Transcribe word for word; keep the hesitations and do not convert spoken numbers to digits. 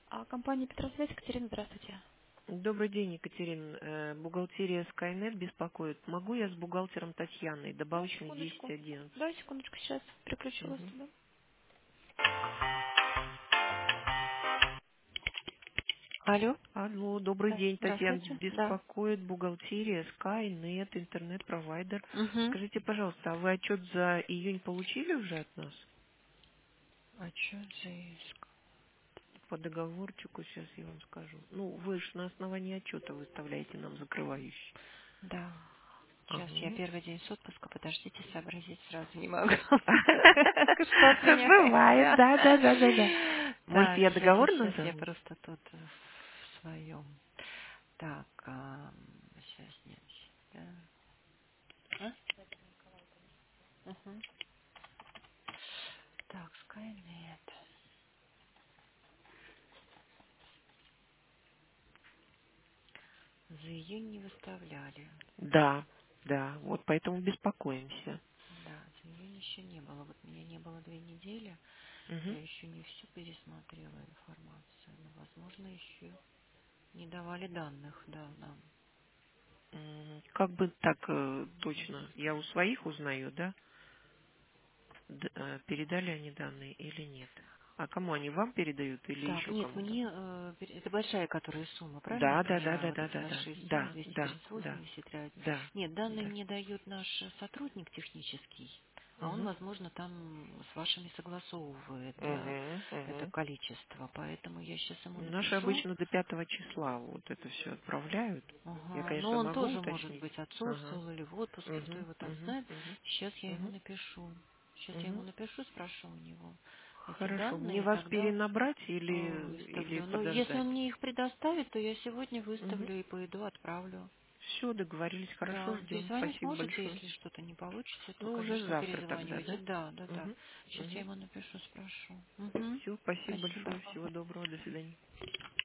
А компания Петросвязь, Екатерина, здравствуйте. Добрый день, Екатерина. Э, Бухгалтерия Skynet беспокоит. Могу я с бухгалтером Татьяной? Да, Добавочный десять секундочку. одиннадцать. Да, секундочку, сейчас переключу вас Мгм. туда. Алло. Алло, добрый Да, день, Татьяна. здравствуйте. Да. Беспокоит бухгалтерия Skynet, интернет-провайдер. Угу. Скажите, пожалуйста, а вы отчет за июнь получили уже от нас? А что за иск? По договорчику сейчас я вам скажу. Ну, вы же на основании отчета выставляете нам закрывающий. Да. Сейчас я Ага. первый день с отпуска, подождите, сообразить сразу не могу. Что от меня Бывает, хотят? да, да, да, да, да. Может, Так, я сейчас, договор сейчас я назову? просто тут в своем. Так, сейчас нет. Да. А? Мгм. Так, Skynet. За июнь не выставляли. Да, да, вот поэтому беспокоимся. Да, за июнь еще не было. Вот меня не было две недели. Мгм. Я еще не всю пересмотрела информацию. Но, возможно, еще не давали данных, да, нам. М, Как бы так э, точно? Я у своих узнаю, да? Д- э, передали они данные или нет? А кому они вам передают или Так, еще нет, кому-то? мне э, пере- это большая которая сумма, правильно я Да, да, да, понимаю? да, Вот да, эти да, да, большие суммы, да, двести да, тридцать да, восемьдесят ряд. да, Нет, данные да. мне дает наш сотрудник технический, а он, Угу, возможно, там с вашими согласовывает э, угу, это угу. количество. Поэтому я сейчас ему Наши напишу. обычно до пятого числа вот это все отправляют. Я, Ага, но конечно, он могу тоже, может уточнить. быть, Ага. отсутствовал или в отпуске, кто Угу, его там угу, знает. угу, Сейчас я ему угу, напишу. Сейчас я ему угу. напишу, спрошу у него эти Хорошо. Мне данные, и вас тогда перенабрать э, или, или выставлю. Но если подождать? он мне их предоставит, то я сегодня Угу. выставлю и пойду отправлю. Все, договорились. Хорошо, Да, ждем. перезвонить Спасибо можете, большое. если что-то не получится, то, Ну, уже конечно, завтра тогда, перезванивайте. да? Да, да, да. Угу. Сейчас я Угу. ему напишу, спрошу. Угу. Все, спасибо Спасибо. большое. Всего доброго. До свидания.